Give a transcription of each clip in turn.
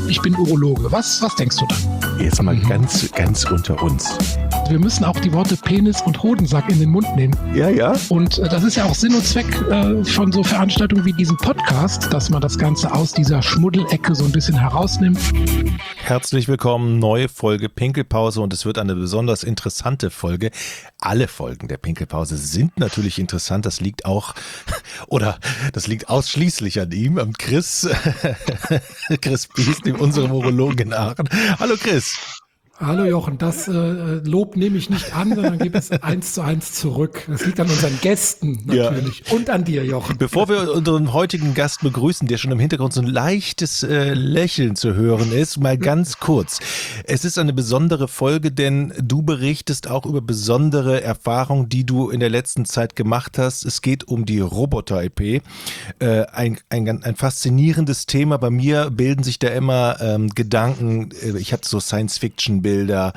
ich bin Urologe. Was denkst du dann? Jetzt mal ganz unter uns. Wir müssen auch die Worte Penis und Hodensack in den Mund nehmen. Ja. Und das ist ja auch Sinn und Zweck von so Veranstaltungen wie diesem Podcast, dass man das Ganze aus dieser Schmuddelecke so ein bisschen herausnimmt. Herzlich willkommen, neue Folge Pinkelpause und es wird eine besonders interessante Folge. Alle Folgen der Pinkelpause sind natürlich interessant, das liegt ausschließlich an ihm, am Chris Biest, unserem Urologen in Aachen. Hallo Chris. Hallo Jochen, das Lob nehme ich nicht an, sondern gebe es 1:1 zurück. Das liegt an unseren Gästen natürlich und an dir, Jochen. Bevor wir unseren heutigen Gast begrüßen, der schon im Hintergrund so ein leichtes Lächeln zu hören ist, mal ganz kurz. Es ist eine besondere Folge, denn du berichtest auch über besondere Erfahrungen, die du in der letzten Zeit gemacht hast. Es geht um die Roboter-EP. Ein faszinierendes Thema. Bei mir bilden sich da immer Gedanken. Ich habe so Science-Fiction-Bilder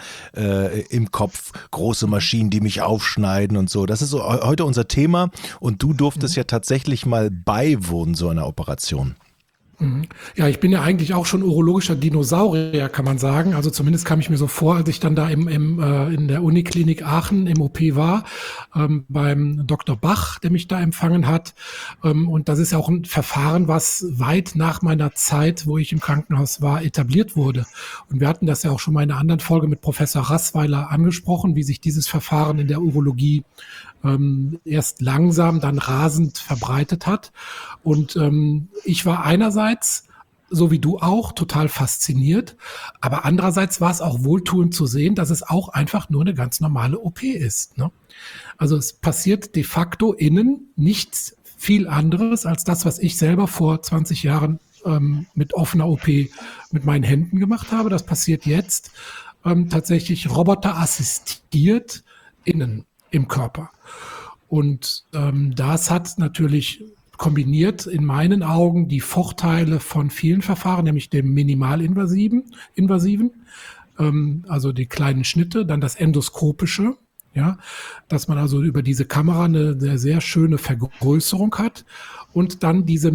im Kopf, große Maschinen, die mich aufschneiden und so. Das ist so heute unser Thema und du durftest ja tatsächlich mal beiwohnen so einer Operation. Ja, ich bin ja eigentlich auch schon urologischer Dinosaurier, kann man sagen. Also zumindest kam ich mir so vor, als ich dann da in der Uniklinik Aachen im OP war, beim Dr. Bach, der mich da empfangen hat. Und das ist ja auch ein Verfahren, was weit nach meiner Zeit, wo ich im Krankenhaus war, etabliert wurde. Und wir hatten das ja auch schon mal in einer anderen Folge mit Professor Rassweiler angesprochen, wie sich dieses Verfahren in der Urologie erst langsam, dann rasend verbreitet hat. Und ich war einerseits, so wie du auch, total fasziniert. Aber andererseits war es auch wohltuend zu sehen, dass es auch einfach nur eine ganz normale OP ist, ne? Also es passiert de facto innen nichts viel anderes als das, was ich selber vor 20 Jahren mit offener OP mit meinen Händen gemacht habe. Das passiert jetzt tatsächlich roboterassistiert innen im Körper. Und das hat natürlich kombiniert in meinen Augen die Vorteile von vielen Verfahren, nämlich dem minimalinvasiven, also die kleinen Schnitte, dann das endoskopische, ja, dass man also über diese Kamera eine sehr schöne Vergrößerung hat und dann diese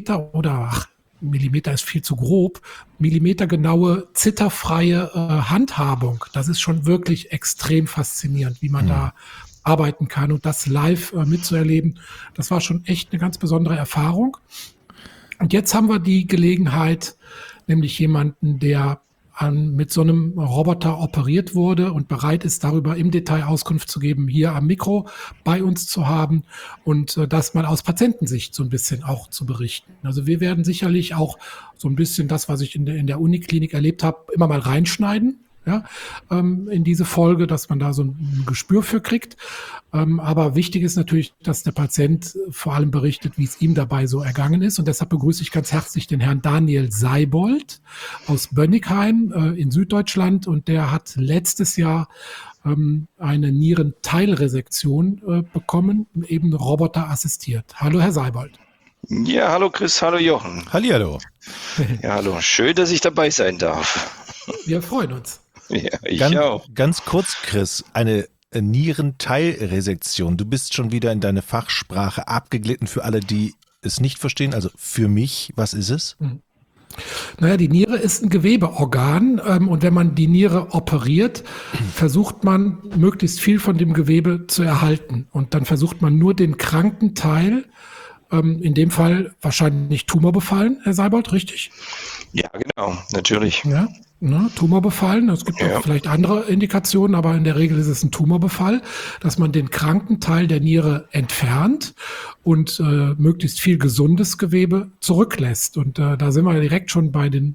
Millimeter ist viel zu grob, millimetergenaue, zitterfreie Handhabung. Das ist schon wirklich extrem faszinierend, wie man da arbeiten kann und das live mitzuerleben. Das war schon echt eine ganz besondere Erfahrung. Und jetzt haben wir die Gelegenheit, nämlich jemanden, der mit so einem Roboter operiert wurde und bereit ist, darüber im Detail Auskunft zu geben, hier am Mikro bei uns zu haben und das mal aus Patientensicht so ein bisschen auch zu berichten. Also wir werden sicherlich auch so ein bisschen das, was ich in der Uniklinik erlebt habe, immer mal reinschneiden, ja, in diese Folge, dass man da so ein Gespür für kriegt. Aber wichtig ist natürlich, dass der Patient vor allem berichtet, wie es ihm dabei so ergangen ist. Und deshalb begrüße ich ganz herzlich den Herrn Daniel Seibold aus Bönnigheim in Süddeutschland. Und der hat letztes Jahr eine Nierenteilresektion bekommen, eben roboterassistiert. Hallo, Herr Seibold. Ja, hallo Chris, hallo Jochen. Hallihallo. Ja, hallo. Schön, dass ich dabei sein darf. Wir freuen uns. Ja, ich auch. Ganz kurz, Chris, eine Nierenteilresektion. Du bist schon wieder in deine Fachsprache abgeglitten für alle, die es nicht verstehen. Also für mich, was ist es? Naja, die Niere ist ein Gewebeorgan und wenn man die Niere operiert, versucht man möglichst viel von dem Gewebe zu erhalten. Und dann versucht man nur den kranken Teil, in dem Fall wahrscheinlich tumorbefallen, Herr Seibold, richtig? Ja, genau, natürlich. Ja, ne, Tumorbefallen. Es gibt auch vielleicht andere Indikationen, aber in der Regel ist es ein Tumorbefall, dass man den kranken Teil der Niere entfernt und möglichst viel gesundes Gewebe zurücklässt. Und da sind wir direkt schon bei dem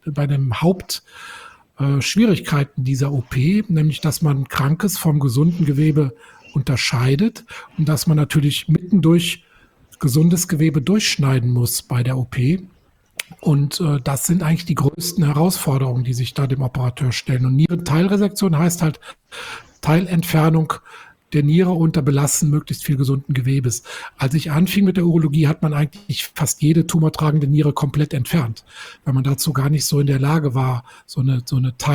Hauptschwierigkeiten dieser OP, nämlich dass man krankes vom gesunden Gewebe unterscheidet und dass man natürlich mittendurch gesundes Gewebe durchschneiden muss bei der OP. Und das sind eigentlich die größten Herausforderungen, die sich da dem Operateur stellen. Und Nierenteilresektion heißt halt Teilentfernung der Niere unter Belassen möglichst viel gesunden Gewebes. Als ich anfing mit der Urologie, hat man eigentlich fast jede tumortragende Niere komplett entfernt, weil man dazu gar nicht so in der Lage war, so eine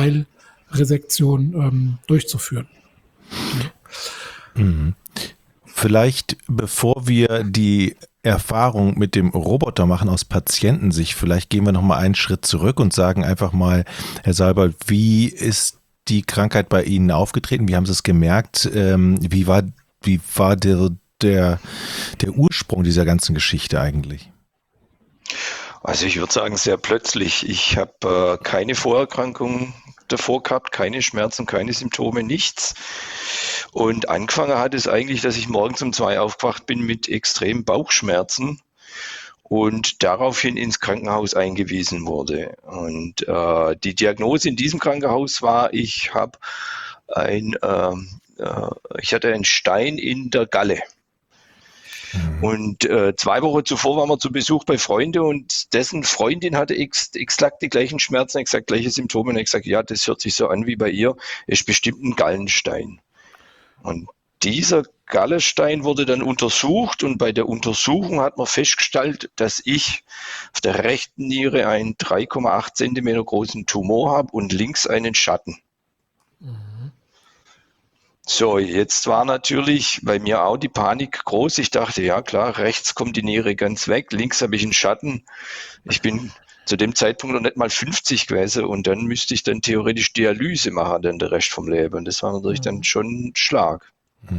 Teilresektion durchzuführen. Mhm. Vielleicht, bevor wir die Erfahrung mit dem Roboter machen aus Patientensicht, vielleicht gehen wir nochmal einen Schritt zurück und sagen einfach mal, Herr Seibold, wie ist die Krankheit bei Ihnen aufgetreten? Wie haben Sie es gemerkt? Wie war der Ursprung dieser ganzen Geschichte eigentlich? Also ich würde sagen, sehr plötzlich. Ich habe keine Vorerkrankung davor gehabt, keine Schmerzen, keine Symptome, nichts. Und angefangen hat es eigentlich, dass ich morgens um 2 aufgewacht bin mit extremen Bauchschmerzen und daraufhin ins Krankenhaus eingewiesen wurde. Und die Diagnose in diesem Krankenhaus war, ich hatte einen Stein in der Galle. Und 2 Wochen zuvor waren wir zu Besuch bei Freunden und dessen Freundin hatte exakt die gleichen Schmerzen, exakt gleiche Symptome. Und ich gesagt, ja, das hört sich so an wie bei ihr, ist bestimmt ein Gallenstein. Und dieser Gallenstein wurde dann untersucht und bei der Untersuchung hat man festgestellt, dass ich auf der rechten Niere einen 3,8 Zentimeter großen Tumor habe und links einen Schatten. So, jetzt war natürlich bei mir auch die Panik groß. Ich dachte, ja klar, rechts kommt die Niere ganz weg, links habe ich einen Schatten. Ich bin zu dem Zeitpunkt noch nicht mal 50 gewesen und dann müsste ich dann theoretisch Dialyse machen, dann der Rest vom Leben. Und das war natürlich dann schon ein Schlag.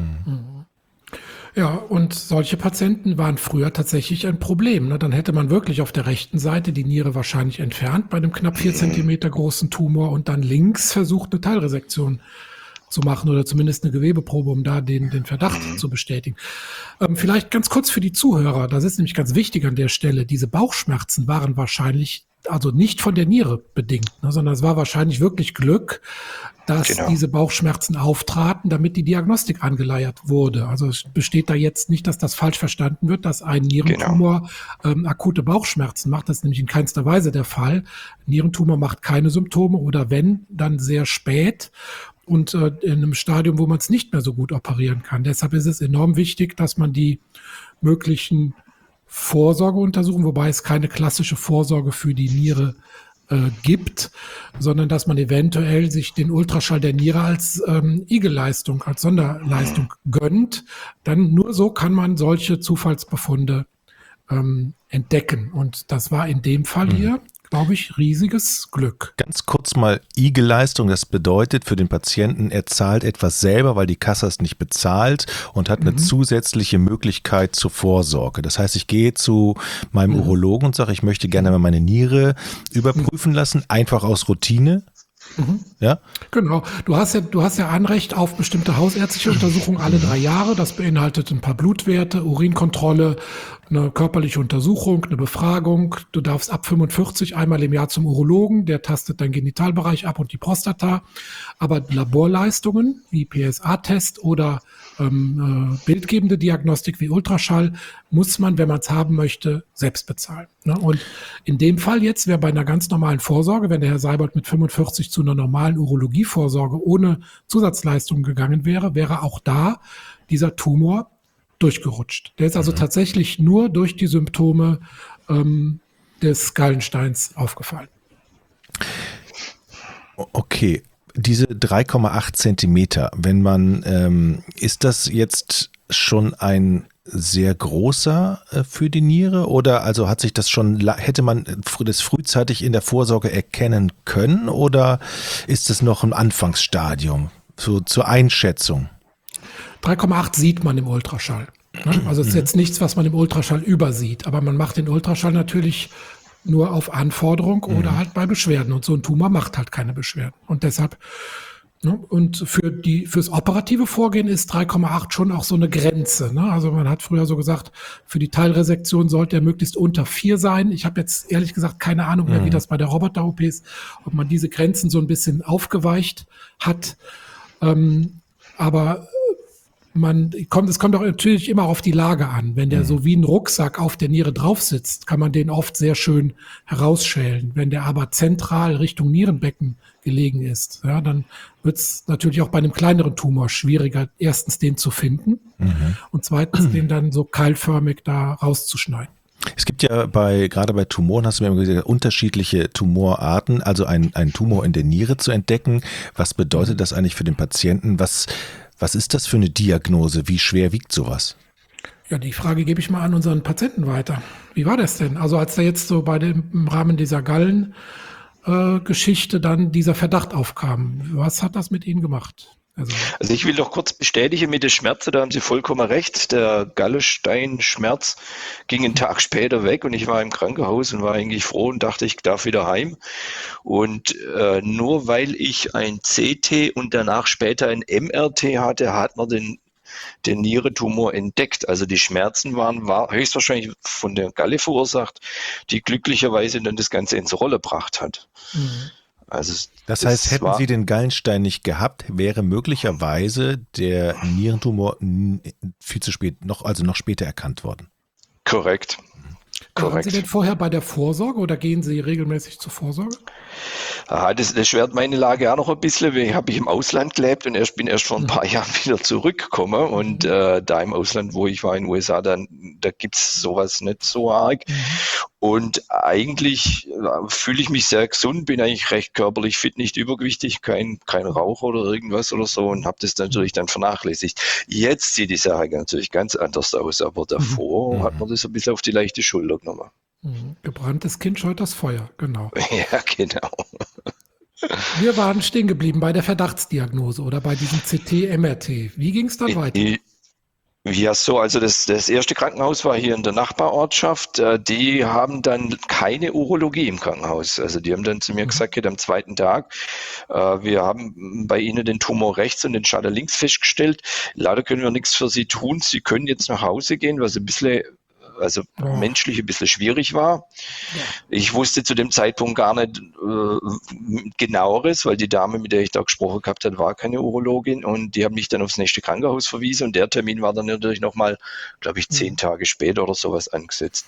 Ja, und solche Patienten waren früher tatsächlich ein Problem. Ne? Dann hätte man wirklich auf der rechten Seite die Niere wahrscheinlich entfernt bei einem knapp 4 Zentimeter großen Tumor und dann links versucht, eine Teilresektion zu machen oder zumindest eine Gewebeprobe, um da den Verdacht zu bestätigen. Vielleicht ganz kurz für die Zuhörer, das ist nämlich ganz wichtig an der Stelle, diese Bauchschmerzen waren wahrscheinlich also nicht von der Niere bedingt, ne, sondern es war wahrscheinlich wirklich Glück, dass diese Bauchschmerzen auftraten, damit die Diagnostik angeleiert wurde. Also es besteht da jetzt nicht, dass das falsch verstanden wird, dass ein Nierentumor akute Bauchschmerzen macht. Das ist nämlich in keinster Weise der Fall. Nierentumor macht keine Symptome oder wenn, dann sehr spät. Und in einem Stadium, wo man es nicht mehr so gut operieren kann. Deshalb ist es enorm wichtig, dass man die möglichen Vorsorgeuntersuchungen, wobei es keine klassische Vorsorge für die Niere gibt, sondern dass man eventuell sich den Ultraschall der Niere als IG-Leistung, als Sonderleistung gönnt. Dann nur so kann man solche Zufallsbefunde entdecken. Und das war in dem Fall hier, glaube ich, riesiges Glück. Ganz kurz mal IG-Leistung, das bedeutet für den Patienten, er zahlt etwas selber, weil die Kasse es nicht bezahlt und hat eine zusätzliche Möglichkeit zur Vorsorge. Das heißt, ich gehe zu meinem Urologen und sage, ich möchte gerne mal meine Niere überprüfen lassen, einfach aus Routine. Ja? Genau. Du hast ja Anrecht auf bestimmte hausärztliche Untersuchungen alle 3 Jahre. Das beinhaltet ein paar Blutwerte, Urinkontrolle, eine körperliche Untersuchung, eine Befragung. Du darfst ab 45 einmal im Jahr zum Urologen, der tastet deinen Genitalbereich ab und die Prostata. Aber Laborleistungen wie PSA-Test oder bildgebende Diagnostik wie Ultraschall muss man, wenn man es haben möchte, selbst bezahlen. Ne? Und in dem Fall jetzt wäre bei einer ganz normalen Vorsorge, wenn der Herr Seibold mit 45 zu einer normalen Urologievorsorge ohne Zusatzleistungen gegangen wäre, wäre auch da dieser Tumor durchgerutscht. Der ist also tatsächlich nur durch die Symptome des Gallensteins aufgefallen. Okay. Diese 3,8 Zentimeter, wenn man, ist das jetzt schon ein sehr großer für die Niere oder also hat sich das schon, hätte man das frühzeitig in der Vorsorge erkennen können oder ist es noch ein Anfangsstadium zur Einschätzung? 3,8 sieht man im Ultraschall. Ne? Also es ist jetzt nichts, was man im Ultraschall übersieht, aber man macht den Ultraschall natürlich nur auf Anforderung oder halt bei Beschwerden. Und so ein Tumor macht halt keine Beschwerden. Und deshalb, ne, und fürs operative Vorgehen ist 3,8 schon auch so eine Grenze. Ne? Also man hat früher so gesagt, für die Teilresektion sollte er möglichst unter 4 sein. Ich habe jetzt ehrlich gesagt keine Ahnung mehr, wie das bei der Roboter-OP ist, ob man diese Grenzen so ein bisschen aufgeweicht hat. Aber es kommt auch natürlich immer auf die Lage an. Wenn der so wie ein Rucksack auf der Niere drauf sitzt, kann man den oft sehr schön herausschälen. Wenn der aber zentral Richtung Nierenbecken gelegen ist, ja, dann wird es natürlich auch bei einem kleineren Tumor schwieriger, erstens den zu finden und zweitens den dann so keilförmig da rauszuschneiden. Es gibt ja gerade bei Tumoren, hast du mir immer gesagt, unterschiedliche Tumorarten, also ein Tumor in der Niere zu entdecken. Was bedeutet das eigentlich für den Patienten? Was Was ist das für eine Diagnose? Wie schwer wiegt sowas? Ja, die Frage gebe ich mal an unseren Patienten weiter. Wie war das denn? Also als da jetzt so im Rahmen dieser Gallen-Geschichte dann dieser Verdacht aufkam, was hat das mit Ihnen gemacht? Also ich will doch kurz bestätigen mit der Schmerzen, da haben Sie vollkommen recht. Der Gallenstein-Schmerz ging einen Tag später weg und ich war im Krankenhaus und war eigentlich froh und dachte, ich darf wieder heim. Und nur weil ich ein CT und danach später ein MRT hatte, hat man den Nierentumor entdeckt. Also die Schmerzen waren höchstwahrscheinlich von der Galle verursacht, die glücklicherweise dann das Ganze ins Rolle gebracht hat. Mhm. Also das heißt, hätten Sie den Gallenstein nicht gehabt, wäre möglicherweise der Nierentumor viel zu spät, noch später erkannt worden. Korrekt. Waren Sie denn vorher bei der Vorsorge oder gehen Sie regelmäßig zur Vorsorge? Das erschwert meine Lage auch noch ein bisschen. Ich habe im Ausland gelebt und bin erst vor ein paar Jahren wieder zurückgekommen. Und da im Ausland, wo ich war in den USA, da gibt es sowas nicht so arg. Und eigentlich fühle ich mich sehr gesund, bin eigentlich recht körperlich fit, nicht übergewichtig, kein Rauch oder irgendwas oder so und habe das natürlich dann vernachlässigt. Jetzt sieht die Sache natürlich ganz anders aus, aber davor hat man das ein bisschen auf die leichte Schulter genommen. Gebranntes Kind scheut das Feuer, genau. Ja, genau. Wir waren stehen geblieben bei der Verdachtsdiagnose oder bei diesem CT-MRT. Wie ging es dann weiter? Ja, also das erste Krankenhaus war hier in der Nachbarortschaft. Die haben dann keine Urologie im Krankenhaus. Also die haben dann zu mir gesagt, am zweiten Tag, wir haben bei Ihnen den Tumor rechts und den Schaden links festgestellt. Leider können wir nichts für Sie tun. Sie können jetzt nach Hause gehen, was ein bisschen menschlich ein bisschen schwierig war. Ja. Ich wusste zu dem Zeitpunkt gar nicht genaueres, weil die Dame, mit der ich da gesprochen gehabt habe, war keine Urologin und die haben mich dann aufs nächste Krankenhaus verwiesen und der Termin war dann natürlich nochmal, glaube ich, 10 Tage später oder sowas angesetzt.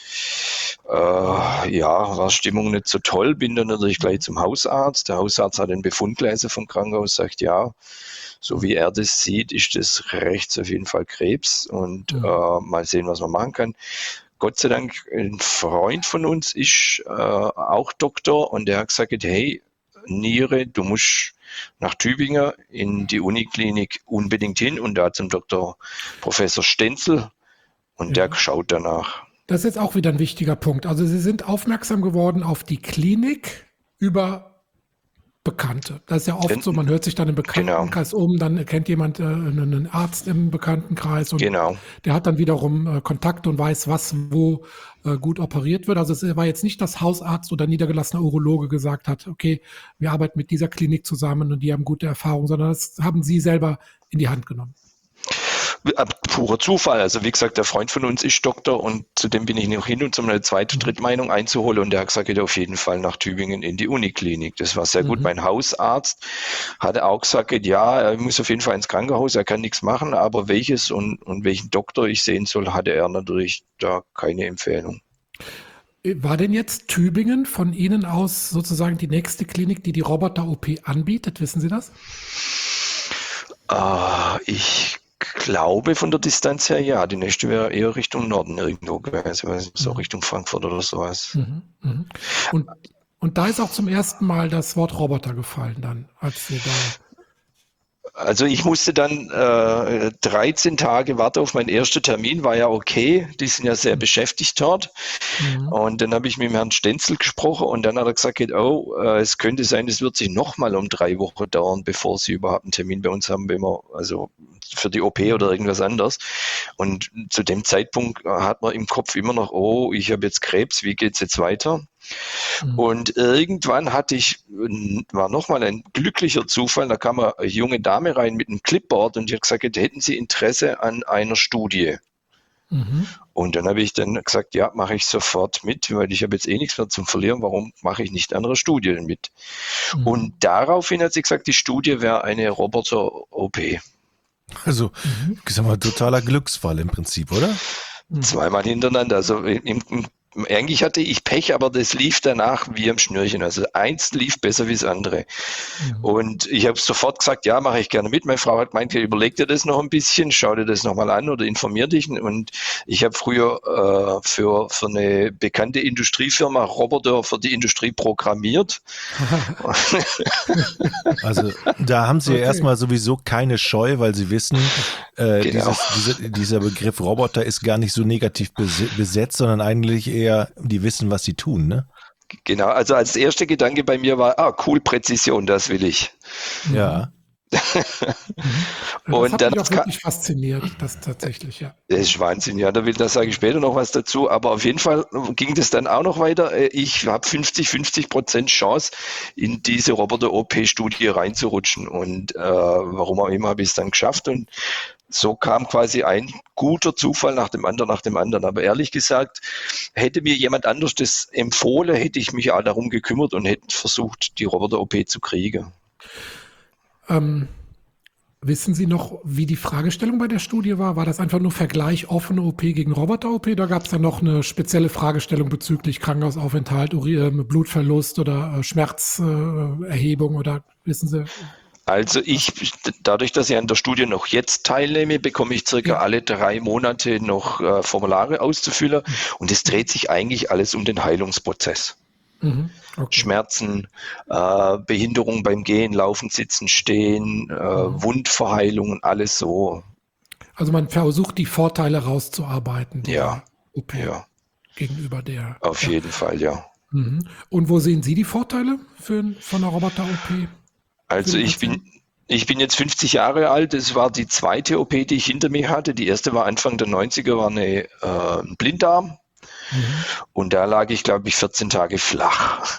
War Stimmung nicht so toll, bin dann natürlich gleich zum Hausarzt. Der Hausarzt hat den Befund gelesen vom Krankenhaus, sagt ja, so wie er das sieht, ist das rechts auf jeden Fall Krebs und mal sehen, was man machen kann. Gott sei Dank, ein Freund von uns ist auch Doktor und der hat gesagt, hey, Niere, du musst nach Tübingen in die Uniklinik unbedingt hin und da zum Dr. Professor Stenzel und der schaut danach. Das ist jetzt auch wieder ein wichtiger Punkt. Also Sie sind aufmerksam geworden auf die Klinik über Bekannte. Das ist ja oft so, man hört sich dann im Bekanntenkreis um, dann kennt jemand einen Arzt im Bekanntenkreis und der hat dann wiederum Kontakte und weiß, was wo gut operiert wird. Also es war jetzt nicht, dass Hausarzt oder niedergelassener Urologe gesagt hat, okay, wir arbeiten mit dieser Klinik zusammen und die haben gute Erfahrungen, sondern das haben Sie selber in die Hand genommen. Purer Zufall. Also wie gesagt, der Freund von uns ist Doktor und zu dem bin ich noch hin, um eine zweite, Drittmeinung einzuholen und der hat gesagt, geht auf jeden Fall nach Tübingen in die Uniklinik. Das war sehr gut. Mein Hausarzt hatte auch gesagt, ja, er muss auf jeden Fall ins Krankenhaus, er kann nichts machen, aber welches und welchen Doktor ich sehen soll, hatte er natürlich da keine Empfehlung. War denn jetzt Tübingen von Ihnen aus sozusagen die nächste Klinik, die Roboter-OP anbietet? Wissen Sie das? Ich glaube von der Distanz her, ja. Die nächste wäre eher Richtung Norden irgendwo gewesen, so Richtung Frankfurt oder sowas. Und da ist auch zum ersten Mal das Wort Roboter gefallen dann, als Sie da... Also ich musste dann 13 Tage warten auf meinen ersten Termin, war ja okay, die sind ja sehr beschäftigt dort. Und dann habe ich mit dem Herrn Stenzel gesprochen und dann hat er gesagt, es könnte sein, es wird sich nochmal um 3 Wochen dauern, bevor Sie überhaupt einen Termin bei uns haben, wenn wir, also für die OP oder irgendwas anderes. Und zu dem Zeitpunkt hat man im Kopf immer noch, ich habe jetzt Krebs, wie geht's jetzt weiter? Und irgendwann war nochmal ein glücklicher Zufall, da kam eine junge Dame rein mit einem Clipboard und die hat gesagt, hätten Sie Interesse an einer Studie? Und dann habe ich dann gesagt, ja, mache ich sofort mit, weil ich habe jetzt eh nichts mehr zum Verlieren, warum mache ich nicht andere Studien mit? Und daraufhin hat sie gesagt, die Studie wäre eine Roboter-OP. Also, ich sag mal, totaler Glücksfall im Prinzip, oder? 2-mal hintereinander. Also im eigentlich hatte ich Pech, aber das lief danach wie am Schnürchen. Also eins lief besser wie das andere. Und ich habe sofort gesagt, ja, mache ich gerne mit. Meine Frau hat gemeint, überleg dir das noch ein bisschen, schau dir das nochmal an oder informier dich. Und ich habe früher für eine bekannte Industriefirma Roboter für die Industrie programmiert. Also da haben Sie erstmal sowieso keine Scheu, weil Sie wissen, Genau. dieser Begriff Roboter ist gar nicht so negativ besetzt, sondern eigentlich eher, die wissen, was sie tun, ne? Genau, also als erster Gedanke bei mir war, cool, Präzision, das will ich. Ja. Das Und hat dann mich auch wirklich fasziniert, das tatsächlich, ja. Das ist Wahnsinn, ja, da sage ich später noch was dazu, aber auf jeden Fall ging das dann auch noch weiter. Ich habe 50% Chance, in diese Roboter-OP-Studie reinzurutschen und warum auch immer habe ich es dann geschafft und so kam quasi ein guter Zufall nach dem anderen. Aber ehrlich gesagt, hätte mir jemand anders das empfohlen, hätte ich mich auch darum gekümmert und hätte versucht, die Roboter-OP zu kriegen. Wissen Sie noch, wie die Fragestellung bei der Studie war? War das einfach nur Vergleich offene OP gegen Roboter-OP? Oder gab es da noch eine spezielle Fragestellung bezüglich Krankenhausaufenthalt, Blutverlust oder Schmerzerhebung? Oder wissen Sie? Also dadurch, dass ich an der Studie noch jetzt teilnehme, bekomme ich circa alle 3 Monate noch Formulare auszufüllen und es dreht sich eigentlich alles um den Heilungsprozess. Okay. Schmerzen, Behinderung beim Gehen, Laufen, Sitzen, Stehen, Wundverheilung und alles so. Also man versucht, die Vorteile rauszuarbeiten, der OP gegenüber der. Auf jeden Fall, ja. Und wo sehen Sie die Vorteile von einer Roboter-OP? Also ich bin jetzt 50 Jahre alt. Es war die zweite OP, die ich hinter mir hatte. Die erste war Anfang der 90er, war ein Blinddarm. Und da lag ich, glaube ich, 14 Tage flach.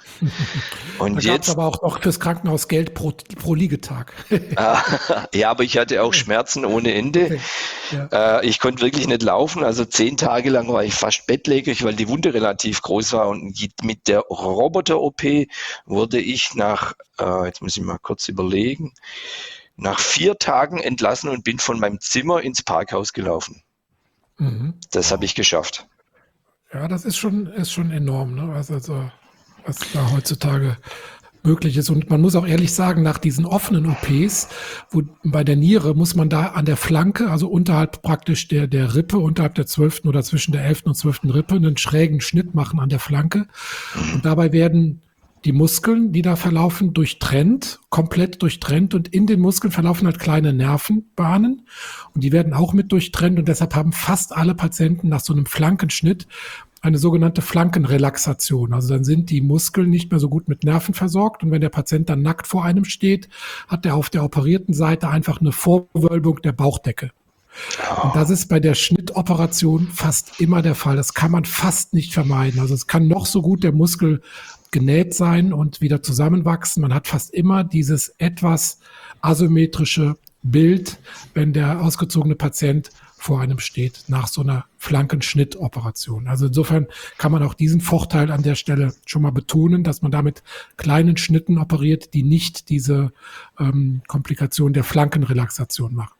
Und da gab es aber auch noch fürs Krankenhaus Geld pro Liegetag. Ja, aber ich hatte auch Schmerzen ohne Ende. Okay. Ja. Ich konnte wirklich nicht laufen. Also 10 Tage lang war ich fast bettlägerig, weil die Wunde relativ groß war. Und mit der Roboter-OP wurde ich jetzt muss ich mal kurz überlegen, nach 4 Tagen entlassen und bin von meinem Zimmer ins Parkhaus gelaufen. Das habe ich geschafft. Ja, das ist schon enorm, ne? Also, was da heutzutage möglich ist. Und man muss auch ehrlich sagen, nach diesen offenen OPs, bei der Niere muss man da an der Flanke, also unterhalb praktisch der Rippe, unterhalb der 12. oder zwischen der 11. und 12. Rippe, einen schrägen Schnitt machen an der Flanke. Und dabei werden die Muskeln, die da verlaufen, komplett durchtrennt und in den Muskeln verlaufen halt kleine Nervenbahnen und die werden auch mit durchtrennt und deshalb haben fast alle Patienten nach so einem Flankenschnitt eine sogenannte Flankenrelaxation. Also dann sind die Muskeln nicht mehr so gut mit Nerven versorgt und wenn der Patient dann nackt vor einem steht, hat er auf der operierten Seite einfach eine Vorwölbung der Bauchdecke. Und das ist bei der Schnittoperation fast immer der Fall. Das kann man fast nicht vermeiden. Also es kann noch so gut der Muskel genäht sein und wieder zusammenwachsen. Man hat fast immer dieses etwas asymmetrische Bild, wenn der ausgezogene Patient vor einem steht, nach so einer Flankenschnittoperation. Also insofern kann man auch diesen Vorteil an der Stelle schon mal betonen, dass man da mit kleinen Schnitten operiert, die nicht diese Komplikation der Flankenrelaxation machen.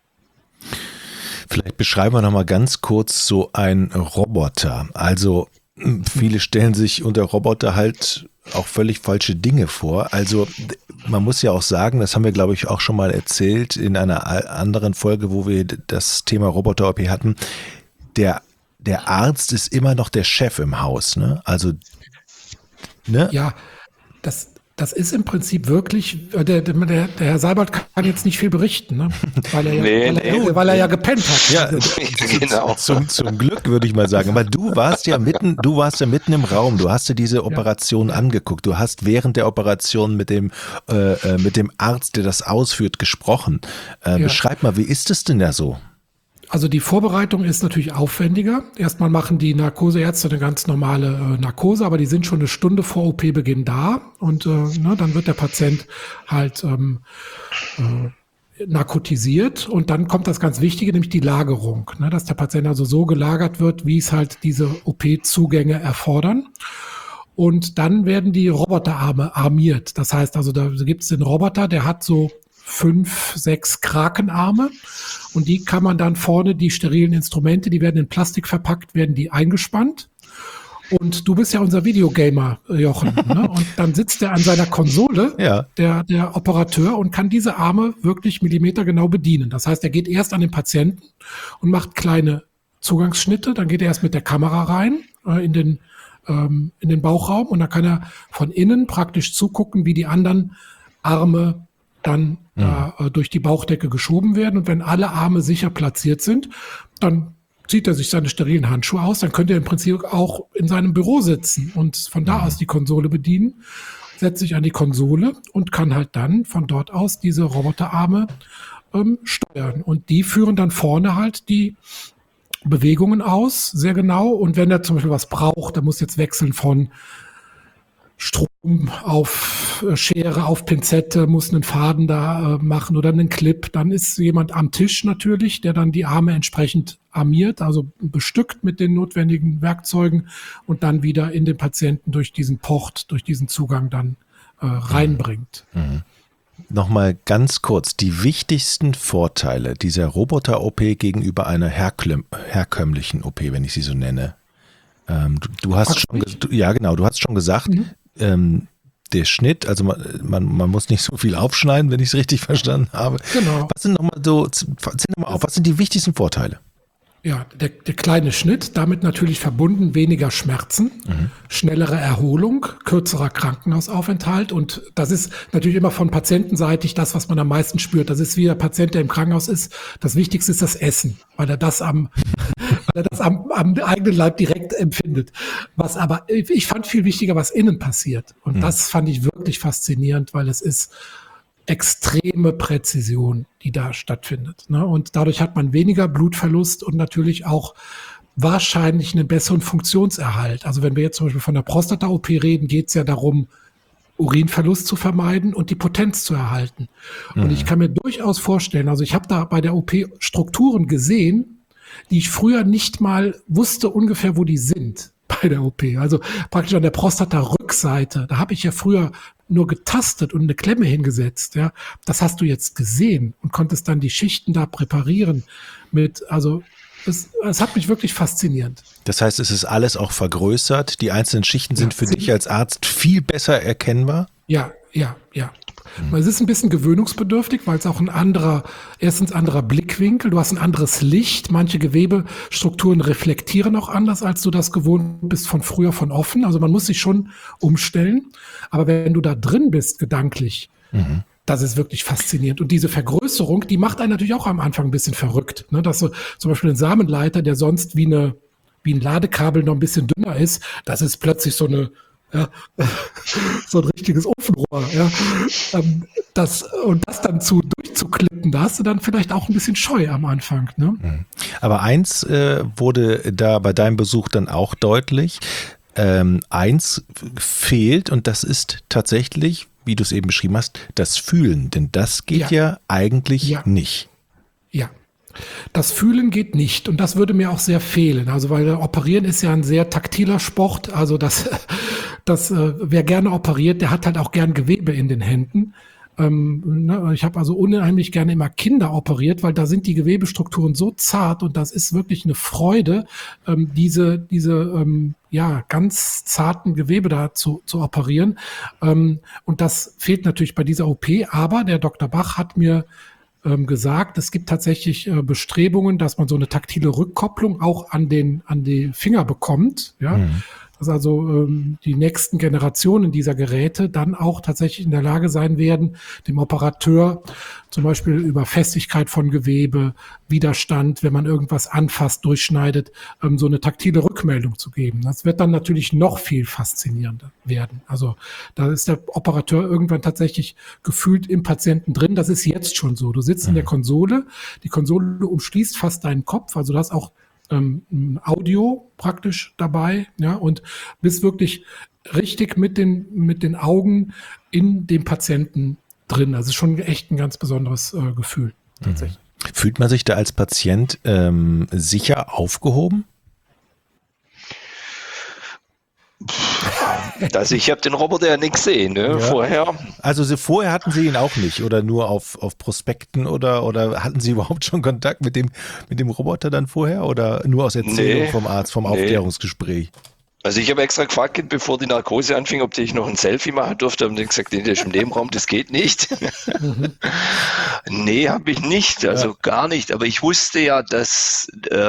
Vielleicht beschreiben wir noch mal ganz kurz so einen Roboter. Also viele stellen sich unter Roboter halt auch völlig falsche Dinge vor. Also man muss ja auch sagen, das haben wir, glaube ich, auch schon mal erzählt in einer anderen Folge, wo wir das Thema Roboter-OP hatten. Der Arzt ist immer noch der Chef im Haus, ne? Also, ne? Ja, das ist im Prinzip wirklich, der Herr Seibert kann jetzt nicht viel berichten, ne? Weil er ja gepennt hat. Ja, Genau. zum Glück würde ich mal sagen. Aber du warst ja mitten im Raum. Du hast dir diese Operation angeguckt. Du hast während der Operation mit dem Arzt, der das ausführt, gesprochen. Beschreib mal, wie ist es denn da so? Also die Vorbereitung ist natürlich aufwendiger. Erstmal machen die Narkoseärzte eine ganz normale Narkose, aber die sind schon eine Stunde vor OP-Beginn da und dann wird der Patient halt narkotisiert und dann kommt das ganz Wichtige, nämlich die Lagerung, ne, dass der Patient also so gelagert wird, wie es halt diese OP-Zugänge erfordern. Und dann werden die Roboterarme armiert. Das heißt also, da gibt es den Roboter, der hat so 5, 6 Krakenarme und die kann man dann vorne, die sterilen Instrumente, die werden in Plastik verpackt, werden die eingespannt Und du bist ja unser Videogamer, Jochen. Ne? Und dann sitzt er an seiner Konsole, Ja. der Operateur, und kann diese Arme wirklich millimetergenau bedienen. Das heißt, er geht erst an den Patienten und macht kleine Zugangsschnitte. Dann geht er erst mit der Kamera rein in den Bauchraum, und dann kann er von innen praktisch zugucken, wie die anderen Arme dann durch die Bauchdecke geschoben werden. Und wenn alle Arme sicher platziert sind, dann zieht er sich seine sterilen Handschuhe aus, dann könnte er im Prinzip auch in seinem Büro sitzen und von da aus die Konsole bedienen, setzt sich an die Konsole und kann halt dann von dort aus diese Roboterarme steuern. Und die führen dann vorne halt die Bewegungen aus, sehr genau. Und wenn er zum Beispiel was braucht, er muss jetzt wechseln von Strom auf Schere, auf Pinzette, muss einen Faden da machen oder einen Clip, dann ist jemand am Tisch natürlich, der dann die Arme entsprechend armiert, also bestückt mit den notwendigen Werkzeugen und dann wieder in den Patienten durch diesen Port, durch diesen Zugang dann reinbringt. Mhm. Nochmal ganz kurz, die wichtigsten Vorteile dieser Roboter-OP gegenüber einer herkömmlichen OP, wenn ich sie so nenne. Du hast schon gesagt, der Schnitt, also man muss nicht so viel aufschneiden, wenn ich es richtig verstanden habe. Genau. Was sind was sind die wichtigsten Vorteile? Ja, der kleine Schnitt, damit natürlich verbunden weniger Schmerzen, schnellere Erholung, kürzerer Krankenhausaufenthalt, und das ist natürlich immer von patientenseitig das, was man am meisten spürt. Das ist wie der Patient, der im Krankenhaus ist. Das Wichtigste ist das Essen, weil er das am eigenen Leib direkt empfindet. Was aber, ich fand viel wichtiger, was innen passiert. Und das fand ich wirklich faszinierend, weil es ist extreme Präzision, die da stattfindet. Ne? Und dadurch hat man weniger Blutverlust und natürlich auch wahrscheinlich einen besseren Funktionserhalt. Also wenn wir jetzt zum Beispiel von der Prostata-OP reden, geht es ja darum, Urinverlust zu vermeiden und die Potenz zu erhalten. Und ich kann mir durchaus vorstellen, also ich habe da bei der OP Strukturen gesehen, die ich früher nicht mal wusste ungefähr, wo die sind bei der OP. Also praktisch an der Prostata-Rückseite. Da habe ich ja früher nur getastet und eine Klemme hingesetzt. Ja, das hast du jetzt gesehen und konntest dann die Schichten da präparieren es hat mich wirklich faszinierend. Das heißt, es ist alles auch vergrößert. Die einzelnen Schichten sind für dich als Arzt viel besser erkennbar? Ja. Es ist ein bisschen gewöhnungsbedürftig, weil es auch erstens anderer Blickwinkel, du hast ein anderes Licht, manche Gewebestrukturen reflektieren auch anders, als du das gewohnt bist von früher, von offen. Also man muss sich schon umstellen. Aber wenn du da drin bist, gedanklich, das ist wirklich faszinierend. Und diese Vergrößerung, die macht einen natürlich auch am Anfang ein bisschen verrückt. Ne? Dass so zum Beispiel ein Samenleiter, der sonst wie ein Ladekabel noch ein bisschen dünner ist, das ist plötzlich so ein richtiges Ofenrohr. Ja? Das dann durchzuklippen, da hast du dann vielleicht auch ein bisschen Scheu am Anfang. Ne? Aber eins wurde da bei deinem Besuch dann auch deutlich. Eins fehlt, und das ist tatsächlich, wie du es eben beschrieben hast, das Fühlen. Denn das geht ja eigentlich nicht. Ja. Das Fühlen geht nicht, und das würde mir auch sehr fehlen. Also weil Operieren ist ja ein sehr taktiler Sport. Also wer gerne operiert, der hat halt auch gern Gewebe in den Händen. Ich habe also unheimlich gerne immer Kinder operiert, weil da sind die Gewebestrukturen so zart, und das ist wirklich eine Freude, diese ganz zarten Gewebe da zu operieren. Und das fehlt natürlich bei dieser OP. Aber der Dr. Bach hat mir gesagt, es gibt tatsächlich Bestrebungen, dass man so eine taktile Rückkopplung auch an die Finger bekommt. Ja. Dass also die nächsten Generationen dieser Geräte dann auch tatsächlich in der Lage sein werden, dem Operateur zum Beispiel über Festigkeit von Gewebe, Widerstand, wenn man irgendwas anfasst, durchschneidet, so eine taktile Rückmeldung zu geben. Das wird dann natürlich noch viel faszinierender werden. Also da ist der Operateur irgendwann tatsächlich gefühlt im Patienten drin. Das ist jetzt schon so. Du sitzt in der Konsole, die Konsole umschließt fast deinen Kopf, also du hast auch Audio praktisch dabei, ja, und bist wirklich richtig mit den Augen in dem Patienten drin. Also schon echt ein ganz besonderes Gefühl tatsächlich. Fühlt man sich da als Patient sicher aufgehoben? Also ich habe den Roboter ja nicht gesehen, vorher. Also vorher hatten Sie ihn auch nicht, oder nur auf Prospekten, oder hatten Sie überhaupt schon Kontakt mit dem Roboter dann vorher, oder nur aus Erzählung vom Arzt, vom Aufklärungsgespräch? Also ich habe extra gefragt, bevor die Narkose anfing, ob ich noch ein Selfie machen durfte. Haben die gesagt, nee, der ist im Nebenraum, das geht nicht. Nee, habe ich nicht, also gar nicht. Aber ich wusste ja, dass,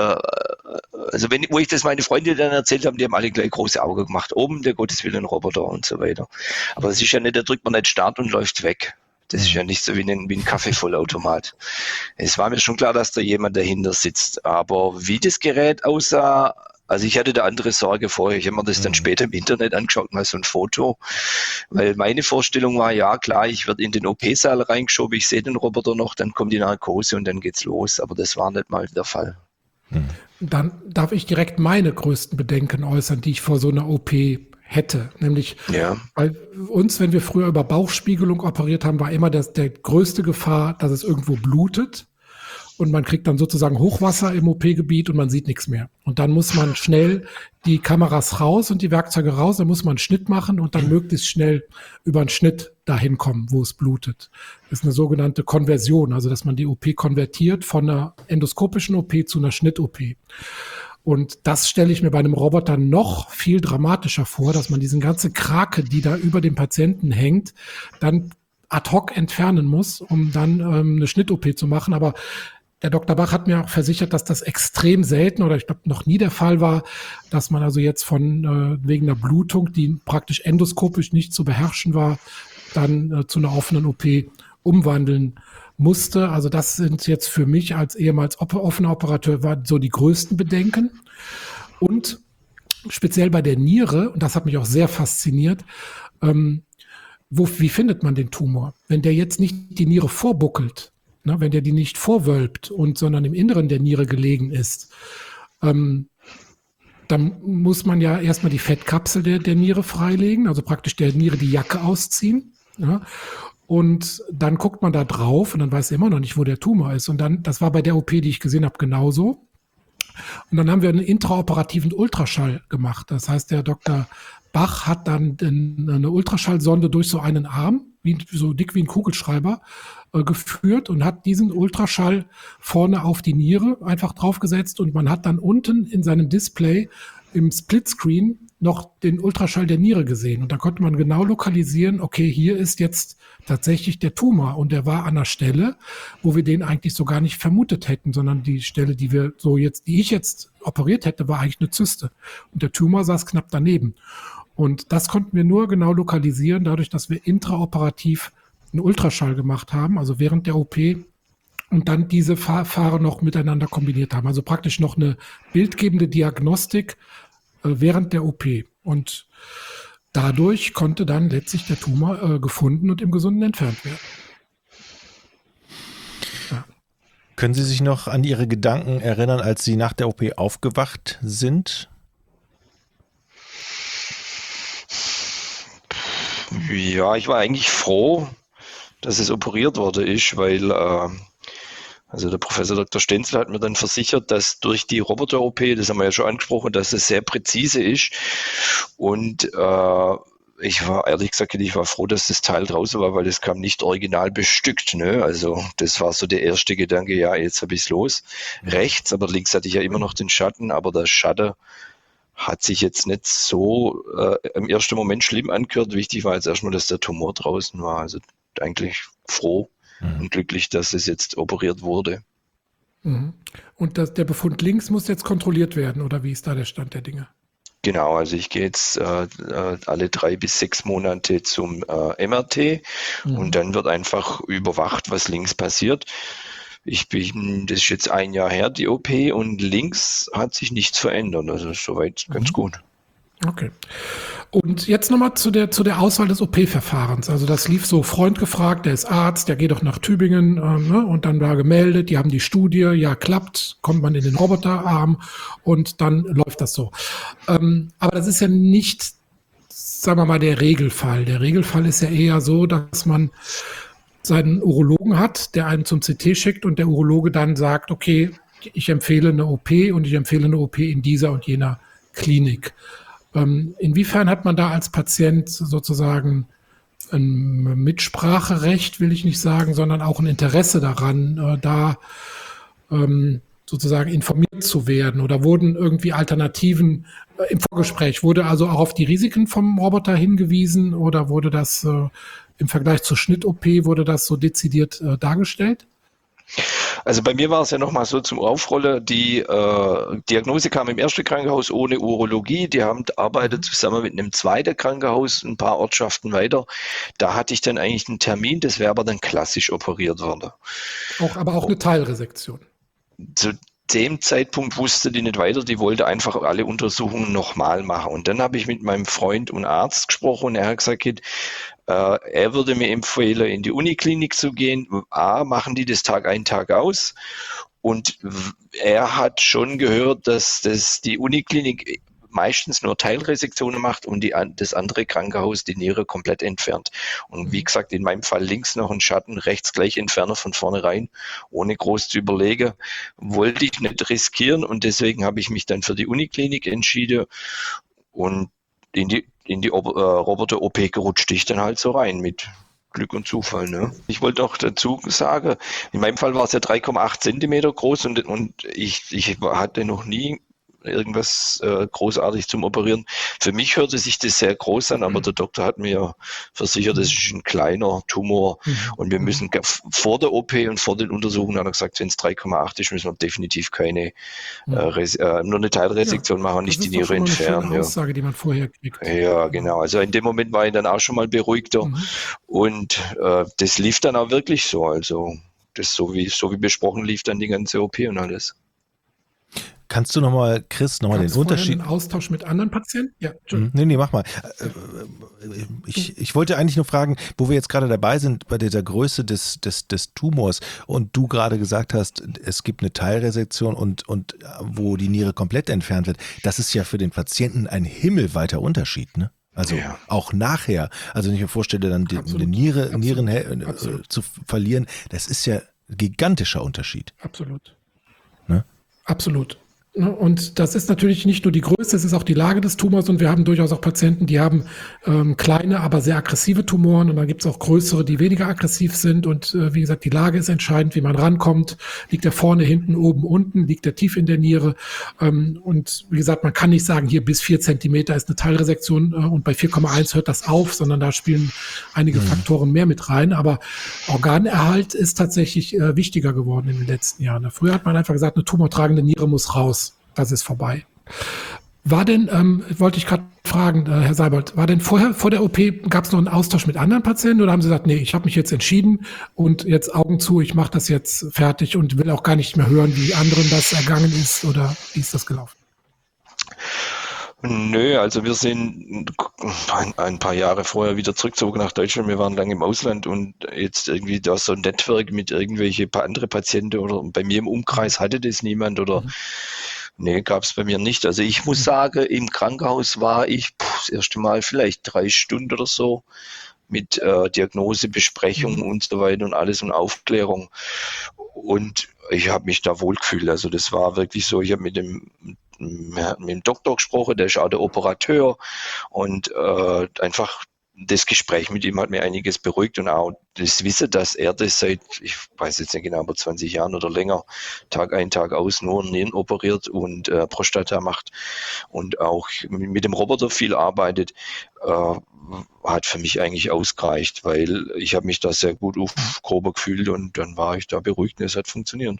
also wo ich das meine Freunde dann erzählt haben, die haben alle gleich große Augen gemacht. Oben, der Gotteswillen Roboter und so weiter. Aber es ist ja nicht, da drückt man nicht Start und läuft weg. Das ist ja nicht so wie ein Kaffeevollautomat. Es war mir schon klar, dass da jemand dahinter sitzt. Aber wie das Gerät aussah, also ich hatte da andere Sorge vorher. Ich habe mir das dann später im Internet angeschaut, mal so ein Foto. Weil meine Vorstellung war, ja klar, ich werde in den OP-Saal reingeschoben, ich sehe den Roboter noch, dann kommt die Narkose und dann geht's los. Aber das war nicht mal der Fall. Dann darf ich direkt meine größten Bedenken äußern, die ich vor so einer OP hätte. Nämlich bei uns, wenn wir früher über Bauchspiegelung operiert haben, war immer der größte Gefahr, dass es irgendwo blutet. Und man kriegt dann sozusagen Hochwasser im OP-Gebiet und man sieht nichts mehr. Und dann muss man schnell die Kameras raus und die Werkzeuge raus, dann muss man einen Schnitt machen und dann möglichst schnell über einen Schnitt dahin kommen, wo es blutet. Das ist eine sogenannte Konversion, also dass man die OP konvertiert von einer endoskopischen OP zu einer Schnitt-OP. Und das stelle ich mir bei einem Roboter noch viel dramatischer vor, dass man diese ganze Krake, die da über dem Patienten hängt, dann ad hoc entfernen muss, um dann eine Schnitt-OP zu machen. Aber der Dr. Bach hat mir auch versichert, dass das extrem selten oder ich glaube noch nie der Fall war, dass man also jetzt von wegen einer Blutung, die praktisch endoskopisch nicht zu beherrschen war, dann zu einer offenen OP umwandeln musste. Also das sind jetzt für mich als ehemals offener Operateur war so die größten Bedenken. Und speziell bei der Niere, und das hat mich auch sehr fasziniert, wie findet man den Tumor? Wenn der jetzt nicht die Niere vorbuckelt, ne, wenn der die nicht vorwölbt sondern im Inneren der Niere gelegen ist, dann muss man ja erstmal die Fettkapsel der Niere freilegen, also praktisch der Niere die Jacke ausziehen. Ja, und dann guckt man da drauf und dann weiß er immer noch nicht, wo der Tumor ist. Und dann, das war bei der OP, die ich gesehen habe, genauso. Und dann haben wir einen intraoperativen Ultraschall gemacht. Das heißt, der Dr. Bach hat dann eine Ultraschallsonde durch so einen Arm, so dick wie ein Kugelschreiber, geführt und hat diesen Ultraschall vorne auf die Niere einfach draufgesetzt und man hat dann unten in seinem Display im Splitscreen noch den Ultraschall der Niere gesehen. Und da konnte man genau lokalisieren, okay, hier ist jetzt tatsächlich der Tumor. Und der war an einer Stelle, wo wir den eigentlich so gar nicht vermutet hätten, sondern die Stelle, die ich jetzt operiert hätte, war eigentlich eine Zyste. Und der Tumor saß knapp daneben. Und das konnten wir nur genau lokalisieren, dadurch, dass wir intraoperativ einen Ultraschall gemacht haben, also während der OP, und dann diese Verfahren noch miteinander kombiniert haben. Also praktisch noch eine bildgebende Diagnostik während der OP. Und dadurch konnte dann letztlich der Tumor gefunden und im Gesunden entfernt werden. Ja. Können Sie sich noch an Ihre Gedanken erinnern, als Sie nach der OP aufgewacht sind? Ja, ich war eigentlich froh, dass es operiert worden ist, weil also der Professor Dr. Stenzel hat mir dann versichert, dass durch die Roboter-OP, das haben wir ja schon angesprochen, dass es sehr präzise ist. Und ich war, ehrlich gesagt, ich war froh, dass das Teil draußen war, weil es kam nicht original bestückt. Ne? Also das war so der erste Gedanke, ja, jetzt habe ich es los. Rechts, aber links hatte ich ja immer noch den Schatten, aber der Schatten hat sich jetzt nicht so im ersten Moment schlimm angehört. Wichtig war jetzt erstmal, dass der Tumor draußen war. Also eigentlich froh und glücklich, dass es jetzt operiert wurde. Mhm. Und der Befund links muss jetzt kontrolliert werden, oder wie ist da der Stand der Dinge? Genau, also ich gehe jetzt alle 3 bis 6 Monate zum MRT und dann wird einfach überwacht, was links passiert. Das ist jetzt 1 Jahr her, die OP, und links hat sich nichts verändert. Also soweit ganz gut. Okay. Und jetzt nochmal zu der Auswahl des OP-Verfahrens. Also das lief so, Freund gefragt, der ist Arzt, der geht doch nach Tübingen und dann war gemeldet, die haben die Studie, ja klappt, kommt man in den Roboterarm und dann läuft das so. Aber das ist ja nicht, sagen wir mal, der Regelfall. Der Regelfall ist ja eher so, dass man seinen Urologen hat, der einen zum CT schickt und der Urologe dann sagt, okay, ich empfehle eine OP und ich empfehle eine OP in dieser und jener Klinik. Inwiefern hat man da als Patient sozusagen ein Mitspracherecht, will ich nicht sagen, sondern auch ein Interesse daran, sozusagen informiert zu werden? Oder wurden irgendwie Alternativen im Vorgespräch, wurde also auch auf die Risiken vom Roboter hingewiesen oder wurde das im Vergleich zur Schnitt-OP, wurde das so dezidiert dargestellt? Also bei mir war es ja nochmal so zum Aufrollen, die Diagnose kam im ersten Krankenhaus ohne Urologie, die haben arbeitet zusammen mit einem zweiten Krankenhaus, ein paar Ortschaften weiter. Da hatte ich dann eigentlich einen Termin, das wäre aber dann klassisch operiert worden. Aber auch eine Teilresektion. Zu dem Zeitpunkt wusste die nicht weiter, die wollte einfach alle Untersuchungen nochmal machen. Und dann habe ich mit meinem Freund und Arzt gesprochen und er hat gesagt, er würde mir empfehlen, in die Uniklinik zu gehen. Machen die das Tag ein, Tag aus. Und er hat schon gehört, dass die Uniklinik meistens nur Teilresektionen macht und das andere Krankenhaus die Niere komplett entfernt. Und wie gesagt, in meinem Fall links noch ein Schatten, rechts gleich Entferner von vornherein, ohne groß zu überlegen. Wollte ich nicht riskieren und deswegen habe ich mich dann für die Uniklinik entschieden und in die Roboter-OP gerutscht ich dann halt so rein mit Glück und Zufall. Ne? Ich wollte auch dazu sagen, in meinem Fall war es ja 3,8 Zentimeter groß und ich hatte noch nie irgendwas großartig zum Operieren. Für mich hörte sich das sehr groß an, aber der Doktor hat mir versichert, das ist ein kleiner Tumor und wir müssen vor der OP und vor den Untersuchungen, hat er gesagt, wenn es 3,8 ist, müssen wir definitiv keine nur eine Teilresektion machen, nicht die Niere entfernen. Das ist eine Aussage, die man vorher kriegt. Ja, genau. Also in dem Moment war ich dann auch schon mal beruhigter und das lief dann auch wirklich so. Also das so wie besprochen lief dann die ganze OP und alles. Kannst du nochmal, Chris, den Unterschied? Einen Austausch mit anderen Patienten? Ja, Nee, mach mal. Ich wollte eigentlich nur fragen, wo wir jetzt gerade dabei sind, bei dieser Größe des Tumors und du gerade gesagt hast, es gibt eine Teilresektion und wo die Niere komplett entfernt wird. Das ist ja für den Patienten ein himmelweiter Unterschied, ne? Also auch nachher, also wenn ich mir vorstelle, dann die Nieren zu verlieren, das ist ja ein gigantischer Unterschied. Absolut. Ne? Absolut. Und das ist natürlich nicht nur die Größe, es ist auch die Lage des Tumors und wir haben durchaus auch Patienten, die haben kleine, aber sehr aggressive Tumoren und dann gibt es auch größere, die weniger aggressiv sind und wie gesagt, die Lage ist entscheidend, wie man rankommt. Liegt der vorne, hinten, oben, unten, liegt der tief in der Niere und wie gesagt, man kann nicht sagen, hier bis 4 Zentimeter ist eine Teilresektion und bei 4,1 hört das auf, sondern da spielen einige Faktoren mehr mit rein, aber Organerhalt ist tatsächlich wichtiger geworden in den letzten Jahren. Früher hat man einfach gesagt, eine tumortragende Niere muss raus. Das ist vorbei. War denn, wollte ich gerade fragen, Herr Seibold, war denn vor der OP, gab es noch einen Austausch mit anderen Patienten oder haben Sie gesagt, nee, ich habe mich jetzt entschieden und jetzt Augen zu, ich mache das jetzt fertig und will auch gar nicht mehr hören, wie anderen das ergangen ist oder wie ist das gelaufen? Nö, also wir sind ein paar Jahre vorher wieder zurückgezogen nach Deutschland. Wir waren lange im Ausland und jetzt irgendwie da so ein Netzwerk mit irgendwelche andere Patienten oder bei mir im Umkreis hatte das niemand oder nee, gab es bei mir nicht. Also ich muss sagen, im Krankenhaus war ich das erste Mal vielleicht 3 Stunden oder so mit Diagnose, Besprechung und so weiter und alles und Aufklärung. Und ich habe mich da wohlgefühlt. Also das war wirklich so, ich habe mit dem Doktor gesprochen, der ist auch der Operateur und einfach das Gespräch mit ihm hat mir einiges beruhigt und auch das Wissen, dass er das seit, ich weiß jetzt nicht genau, aber 20 Jahren oder länger, Tag ein, Tag aus nur Nieren operiert und Prostata macht und auch mit dem Roboter viel arbeitet, hat für mich eigentlich ausgereicht, weil ich habe mich da sehr gut aufgehoben gefühlt und dann war ich da beruhigt und es hat funktioniert.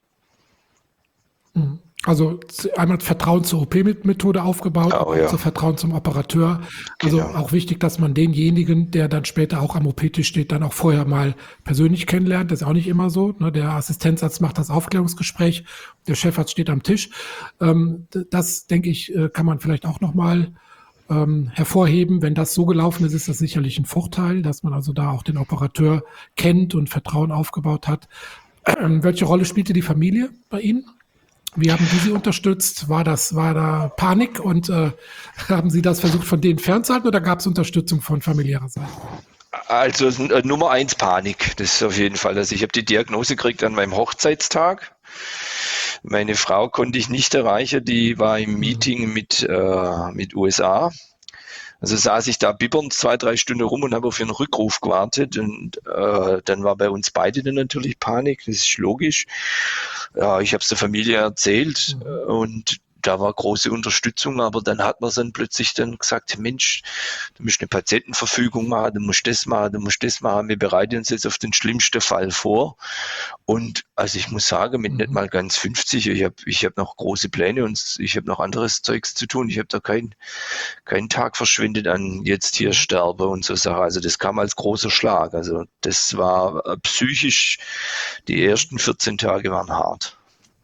Also einmal Vertrauen zur OP-Methode aufgebaut, also Vertrauen zum Operateur. Also auch wichtig, dass man denjenigen, der dann später auch am OP-Tisch steht, dann auch vorher mal persönlich kennenlernt. Das ist auch nicht immer so. Ne? Der Assistenzarzt macht das Aufklärungsgespräch, der Chefarzt steht am Tisch. Das, denke ich, kann man vielleicht auch nochmal hervorheben. Wenn das so gelaufen ist, ist das sicherlich ein Vorteil, dass man also da auch den Operateur kennt und Vertrauen aufgebaut hat. Welche Rolle spielte die Familie bei Ihnen? Wie haben die Sie unterstützt? War da Panik und haben Sie das versucht, von denen fernzuhalten oder gab es Unterstützung von familiärer Seite? Also Nummer 1 Panik, das ist auf jeden Fall. Also ich habe die Diagnose gekriegt an meinem Hochzeitstag. Meine Frau konnte ich nicht erreichen, die war im Meeting mit USA. Also saß ich da bibbernd 2-3 Stunden rum und habe auf ihren Rückruf gewartet und dann war bei uns beide dann natürlich Panik, das ist logisch. Ja, ich habe es der Familie erzählt und da war große Unterstützung, aber dann hat man dann plötzlich dann gesagt, Mensch, du musst eine Patientenverfügung machen, du musst das machen, du musst das machen. Wir bereiten uns jetzt auf den schlimmsten Fall vor. Und also ich muss sagen, mit nicht mal ganz 50, ich hab noch große Pläne und ich habe noch anderes Zeugs zu tun. Ich habe da keinen Tag verschwendet an jetzt hier sterbe und so Sachen. Also das kam als großer Schlag. Also das war psychisch, die ersten 14 Tage waren hart.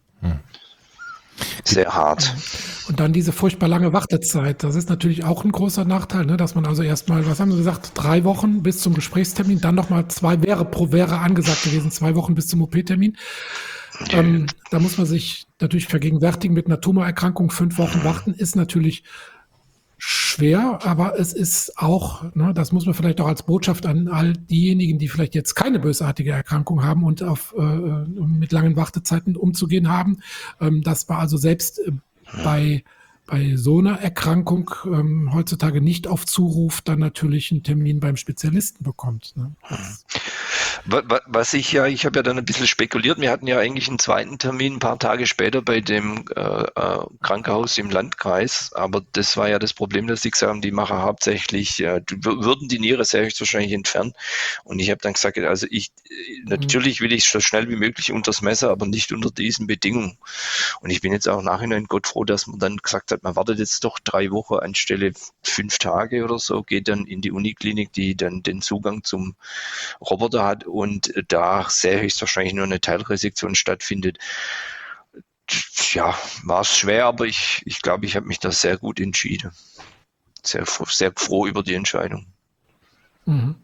Sehr hart. Und dann diese furchtbar lange Wartezeit. Das ist natürlich auch ein großer Nachteil, ne? Dass man also erstmal, was haben Sie gesagt, 3 Wochen bis zum Gesprächstermin, dann nochmal 2 wäre angesagt gewesen, 2 Wochen bis zum OP-Termin. Da muss man sich natürlich vergegenwärtigen, mit einer Tumorerkrankung 5 Wochen warten ist natürlich schwer, aber es ist auch, ne, das muss man vielleicht auch als Botschaft an all diejenigen, die vielleicht jetzt keine bösartige Erkrankung haben und mit langen Wartezeiten umzugehen haben, dass man also selbst bei so einer Erkrankung heutzutage nicht auf Zuruf dann natürlich einen Termin beim Spezialisten bekommt. Ne? Was ich habe ja dann ein bisschen spekuliert, wir hatten ja eigentlich einen zweiten Termin ein paar Tage später bei dem Krankenhaus im Landkreis, aber das war ja das Problem, dass die gesagt haben, die machen hauptsächlich, würden die Niere sehr höchstwahrscheinlich entfernen, und ich habe dann gesagt, also natürlich will ich so schnell wie möglich unters Messer, aber nicht unter diesen Bedingungen, und ich bin jetzt auch nachhinein Gott froh, dass man dann gesagt hat, man wartet jetzt doch 3 Wochen anstelle 5 Tage oder so, geht dann in die Uniklinik, die dann den Zugang zum Roboter hat und da sehr höchstwahrscheinlich nur eine Teilresektion stattfindet. Ja, war es schwer, aber ich glaube, ich habe mich da sehr gut entschieden. Sehr, sehr froh über die Entscheidung. Mhm.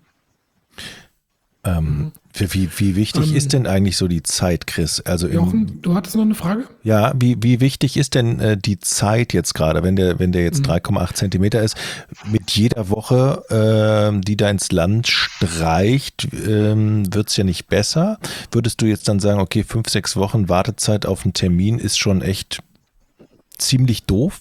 Wie wichtig ist denn eigentlich so die Zeit, Chris? Also Jochen, du hattest noch eine Frage? Ja, wie wichtig ist denn die Zeit jetzt gerade, wenn der jetzt 3,8 Zentimeter ist, mit jeder Woche, die da ins Land streicht, wird es ja nicht besser. Würdest du jetzt dann sagen, okay, 5, 6 Wochen Wartezeit auf einen Termin ist schon echt ziemlich doof?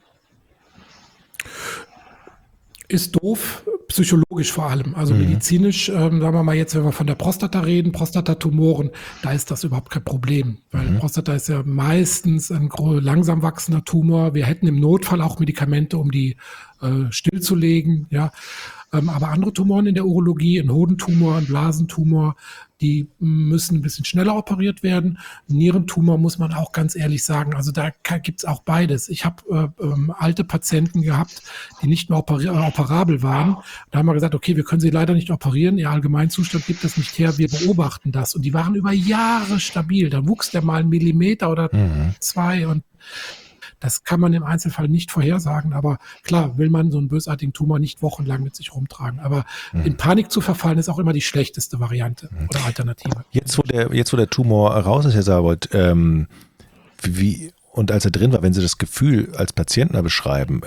Ist doof, psychologisch vor allem. Also medizinisch, sagen wir mal jetzt, wenn wir von der Prostata reden, Prostatatumoren, da ist das überhaupt kein Problem. Weil Prostata ist ja meistens ein langsam wachsender Tumor. Wir hätten im Notfall auch Medikamente, um die stillzulegen. Ja. Aber andere Tumoren in der Urologie, ein Hodentumor, ein Blasentumor, die müssen ein bisschen schneller operiert werden. Ein Nierentumor muss man auch ganz ehrlich sagen. Also da gibt's auch beides. Ich habe alte Patienten gehabt, die nicht mehr operabel waren. Da haben wir gesagt, okay, wir können sie leider nicht operieren. Ihr Allgemeinzustand gibt es nicht her. Wir beobachten das. Und die waren über Jahre stabil. Da wuchs der mal 1 Millimeter oder 2 und das kann man im Einzelfall nicht vorhersagen, aber klar will man so einen bösartigen Tumor nicht wochenlang mit sich rumtragen. Aber in Panik zu verfallen ist auch immer die schlechteste Variante oder Alternative. Jetzt, wo der Tumor raus ist, Herr Saarbold, und als er drin war, wenn Sie das Gefühl als Patienten da beschreiben,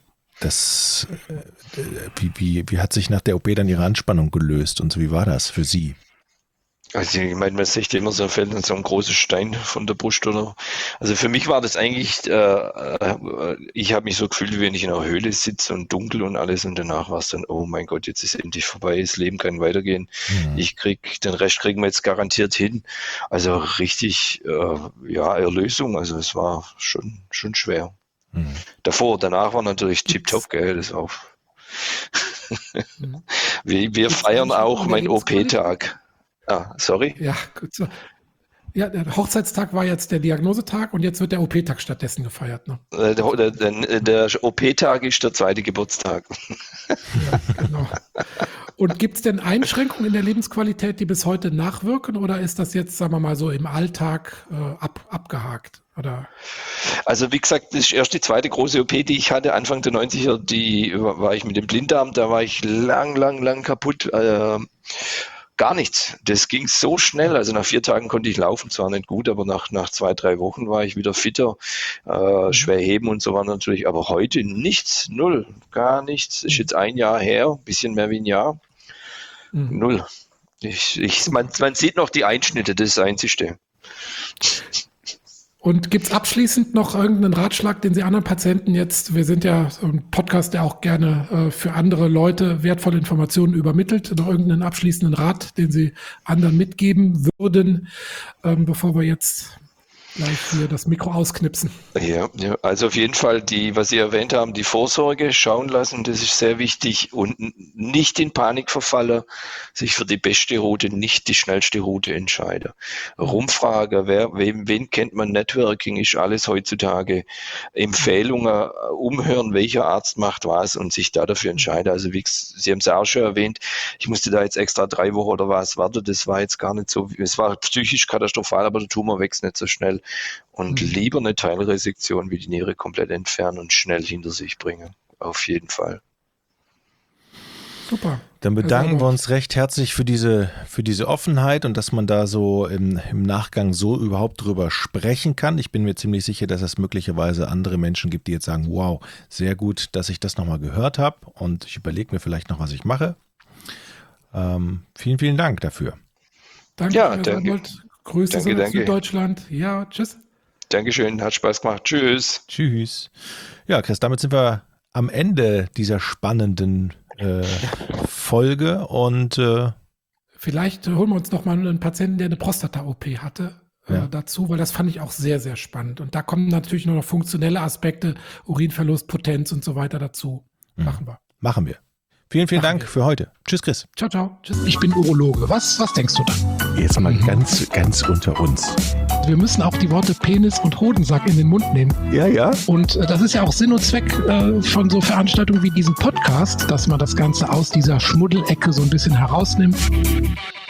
wie hat sich nach der OP dann Ihre Anspannung gelöst und so, wie war das für Sie? Also ich meine, man sieht immer so, fällt dann so ein großer Stein von der Brust, oder? Also für mich war das eigentlich, ich habe mich so gefühlt, wie wenn ich in einer Höhle sitze und dunkel und alles, und danach war es dann, oh mein Gott, jetzt ist endlich vorbei, das Leben kann weitergehen. Den Rest kriegen wir jetzt garantiert hin. Also richtig, Erlösung, also es war schon schwer. Danach war natürlich tipptopp, gell, das auch. Wir feiern auch meinen OP-Tag. Ah, sorry. Ja, gut so. Ja, der Hochzeitstag war jetzt der Diagnosetag und jetzt wird der OP-Tag stattdessen gefeiert. Ne? Der OP-Tag ist der 2. Geburtstag. Ja, genau. Und gibt es denn Einschränkungen in der Lebensqualität, die bis heute nachwirken, oder ist das jetzt, sagen wir mal so, im Alltag abgehakt? Oder? Also wie gesagt, das ist erst die zweite große OP, die ich hatte, Anfang der 90er, die war ich mit dem Blinddarm, da war ich lang kaputt. Gar nichts. Das ging so schnell. Also nach 4 Tagen konnte ich laufen, zwar nicht gut, aber nach 2, 3 Wochen war ich wieder fitter. Schwer heben und so war natürlich, aber heute nichts, 0, gar nichts. Ist jetzt 1 Jahr her, ein bisschen mehr wie 1 Jahr. 0. Man sieht noch die Einschnitte, das ist das Einzige. Und gibt es abschließend noch irgendeinen Ratschlag, den Sie anderen Patienten jetzt, wir sind ja so ein Podcast, der auch gerne für andere Leute wertvolle Informationen übermittelt, noch irgendeinen abschließenden Rat, den Sie anderen mitgeben würden, bevor wir jetzt Gleich hier das Mikro ausknipsen. Ja, also auf jeden Fall was Sie erwähnt haben, die Vorsorge schauen lassen, das ist sehr wichtig und nicht in Panik verfallen, sich für die beste Route, nicht die schnellste Route entscheiden. Rumfragen, wen kennt man, Networking ist alles heutzutage, Empfehlungen, umhören, welcher Arzt macht was und sich da dafür entscheiden. Also wie Sie haben es ja auch schon erwähnt, ich musste da jetzt extra 3 Wochen oder was warten, das war jetzt gar nicht so, es war psychisch katastrophal, aber der Tumor wächst nicht so schnell. Und lieber eine Teilresektion wie die Niere komplett entfernen und schnell hinter sich bringen. Auf jeden Fall. Super. Dann bedanken wir uns recht herzlich für diese Offenheit und dass man da so im Nachgang so überhaupt drüber sprechen kann. Ich bin mir ziemlich sicher, dass es möglicherweise andere Menschen gibt, die jetzt sagen, wow, sehr gut, dass ich das nochmal gehört habe und ich überlege mir vielleicht noch, was ich mache. Vielen, vielen Dank dafür. Danke, ja, danke. Grüße aus Süddeutschland. Ja, tschüss. Dankeschön, hat Spaß gemacht. Tschüss. Tschüss. Ja, Chris, damit sind wir am Ende dieser spannenden Folge und vielleicht holen wir uns noch mal einen Patienten, der eine Prostata-OP hatte, dazu, weil das fand ich auch sehr, sehr spannend. Und da kommen natürlich noch funktionelle Aspekte, Urinverlust, Potenz und so weiter dazu. Machen wir. Vielen, vielen Dank für heute. Tschüss, Chris. Ciao, ciao. Tschüss. Ich bin Urologe. Was denkst du da? Jetzt mal ganz unter uns. Wir müssen auch die Worte Penis und Hodensack in den Mund nehmen. Ja. Und das ist ja auch Sinn und Zweck von so Veranstaltungen wie diesem Podcast, dass man das Ganze aus dieser Schmuddelecke so ein bisschen herausnimmt.